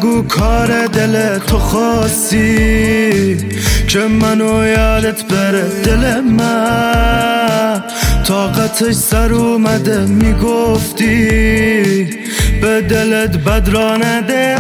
بگو کار دل تو خواستی که منو یادت بره. دل من طاقتش سر اومده، میگفتی به دلت بد را نده.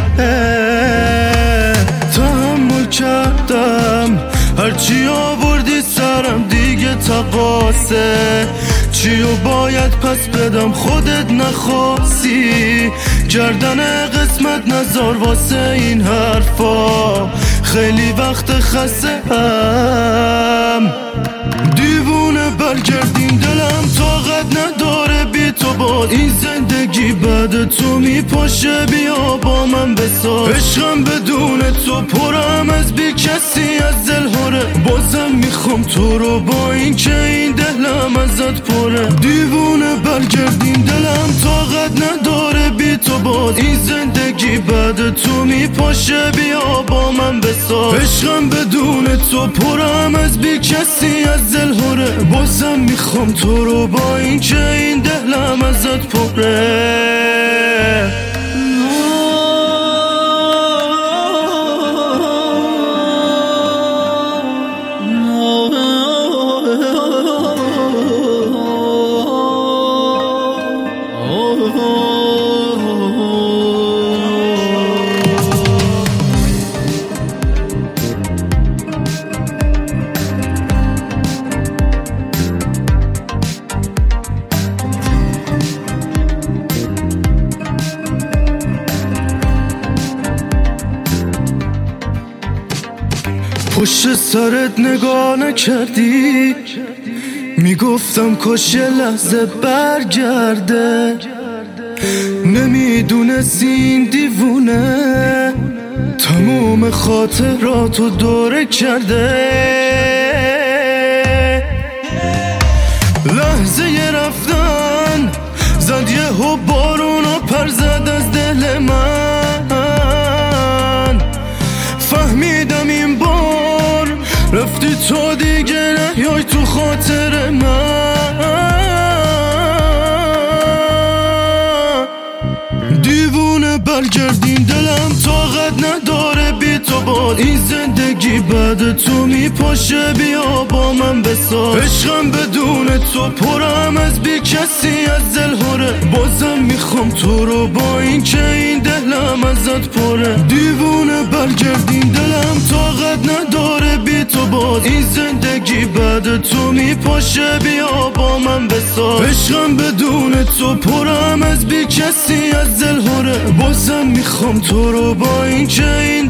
تحمل کردم هرچی آوردی سرم، دیگه تقاصه چیو باید پس بدم. خودت نخواستی گردن قسمت نزار واسه این حرفا، خیلی وقت خسته هم. دیوونه برگردین دلم طاقت نداره بی تو باز. این زندگی بعد تو میپاشه، بیا با من بساز. عشقم بدون تو پرم از بی کسی از دلهاره. بازم میخوام تو رو با این که این دلم ازت پره. دیوونه برگردین دلم طاقت نداره بی تو باز. این زندگی بعد تو میپاشه، بیا با من بساز. عشقم بدون تو پرم از بی کسی از دلهاره. بازم میخوام تو رو با این که این دلم ازت پره. پشت سرت نگاه نکردی، میگفتم کاش یه لحظه برگرده. نمیدونستی این دیوونه تموم خاطراتو دوره کرده. لحظه ی رفتن زد یهو بارون و پر زد از دل من. فهمیدم این بار رفتی تو دیگه نیای تو خاطر من. دیوونه برگردین دلم طاقت نداره بی تو باز. این زندگی بعد تو میپاشه، بیا با من بساز. عشقم بدون تو پرم از بی کسی از دلهاره. بازم میخوام تو رو با این که این دلم ازت پره. دیوونه برگردین دلم طاقت نداره بی تو باز. این زندگی بعد تو میپاشه، بیا با من بساز. عشقم بدون تو پرم از بی کسی از دلهاره. بازم میخوام تو رو با این که این